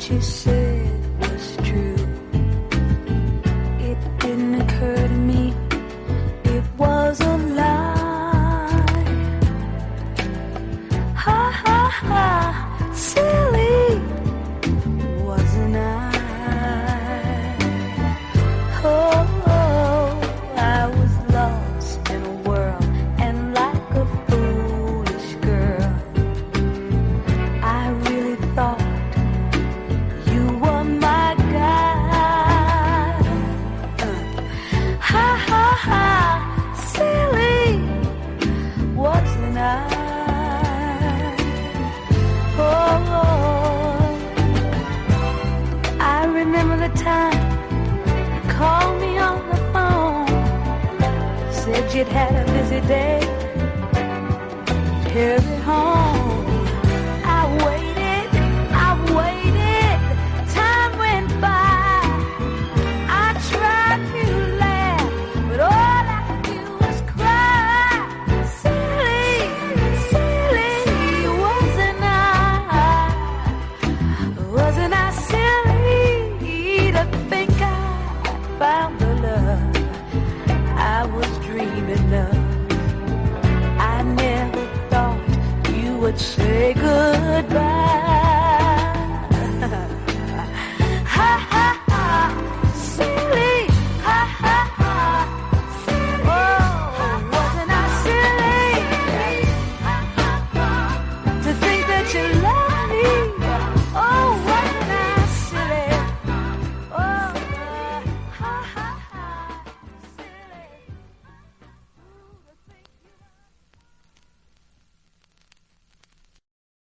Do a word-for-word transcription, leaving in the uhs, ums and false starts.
she said was true. It didn't occur to me it was a lie. Ha ha ha, silly, wasn't I? Oh, oh, I was lost in a world, and like a foolish girl, I really thought you were my guy. Uh, ha ha ha, silly, wasn't I? Oh, oh, I remember the time you called me on the phone, said you'd had a busy day. Here